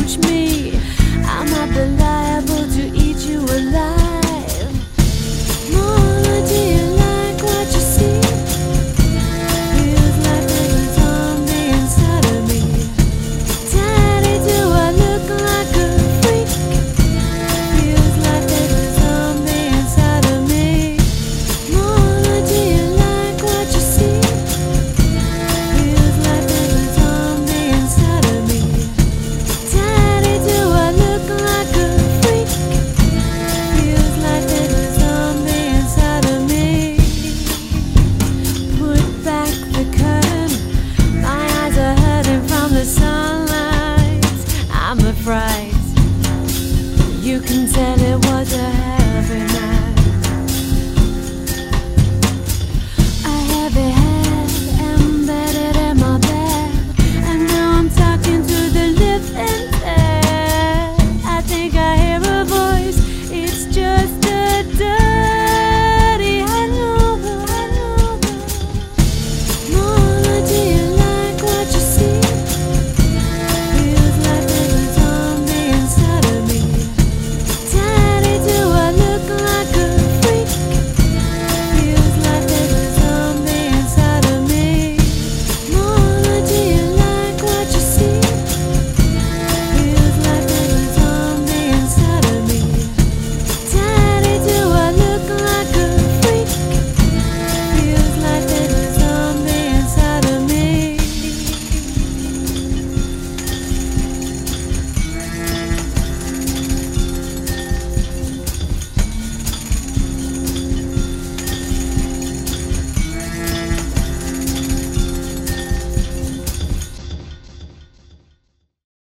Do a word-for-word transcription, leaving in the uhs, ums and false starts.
approach me, I might be liable to eat you alive. Mama, do you like what you see? Feels like there's a zombie inside of me. Daddy, do I look like a freak? Feels like there's a zombie inside of me. Mama, do you like what you see? Feels like there's a zombie inside of me. Daddy, do I look like a freak? Feels like there's a zombie inside of me. Put back the curtain. My eyes are hurting from the sunlight. I'm afraid you can tell it was